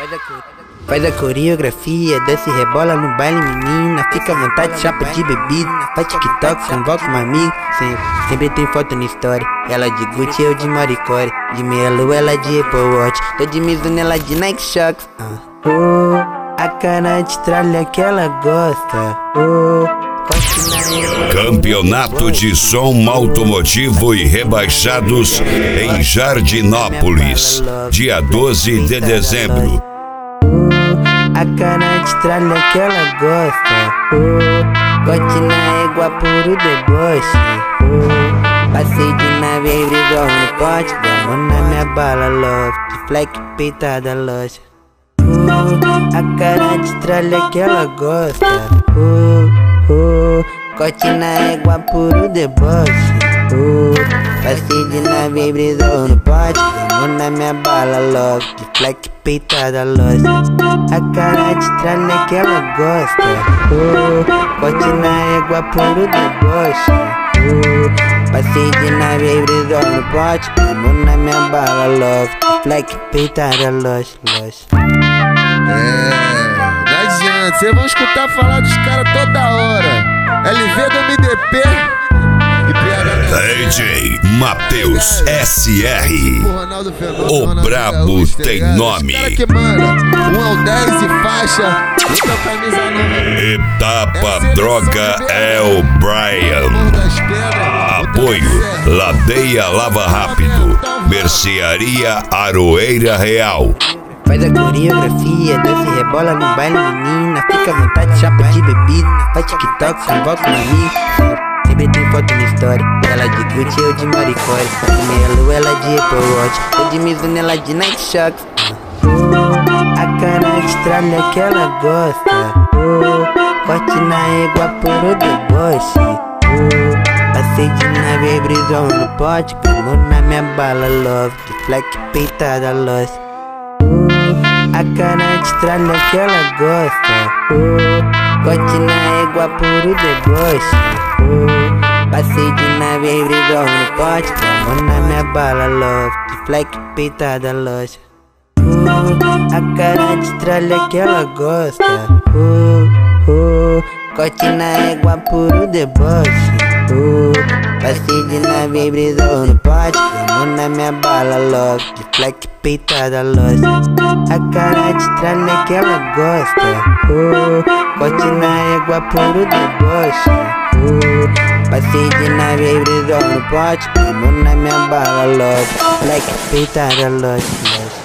Faz a coreografia, desce e rebola no baile, menina. Fica à vontade, chapa de bebida. Faz TikTok, convoca um amigo. Sempre tem foto na história. Ela de Gucci, eu de Maricore. De meia lua, ela de Apple Watch. Tô de Mizuno, ela de Nike Shox. A cara de tralha que ela gosta. Campeonato de som automotivo e rebaixados em Jardinópolis, dia 12 de dezembro. A cara de tralha que ela gosta. Bote na égua, puro deboche. Passei de nave e brisou no pote. Vamos na minha bala, love. De fleck peitada, loja. A cara de tralha que ela gosta. Corte na égua, puro deboche. Passei de nave e brisou no pote. Vamos na minha bala, love. De fleck peitada, loja. A cara de tralha que ela gosta. Corte na égua, puro deboche. Passei de nave e brisou no pote. Vamos na minha bala, love. De fleck peitada, loja. Não adianta, cês vão escutar falar dos caras toda hora. LV do MDP e PH. DJ Matheus SR. O brabo tem nome. Que manda 1 ao 10 e faixa. Etapa droga é o Brian. Apoio Ladeia Lava Rápido. Mercearia Aroeira Real. Faz a coreografia, desce e rebola no baile, menina. Fica à vontade, chapa de bebida. Faz TikTok, convoca um amigo. Sempre tem foto na história. Ela de Gucci, eu de Maricore. De meia lua, ela de Apple Watch. Tô de Mizuno, ela de Nike Shox. A cara de tralha que ela gosta. Corte na égua, puro deboche. Passei de nave e brisou no pote. Vamos na minha bala, love. De fleck peitada, loja. A cara de tralha que ela gosta. Corte na égua, puro deboche. Passei de nave e brisou no pote. Vamos na minha bala, love. De fleck peitada, loja. A cara de tralha que ela gosta. Corte na égua, puro deboche. Passei de nave e brisou no pote. Vamos na minha bala, love. De fleck peitada, loja. A cara de tralha que ela gosta. Corte na égua, puro deboche. Passei de nave e brisou no pote. Vamos na minha bala, love. Fleck peitada, loja.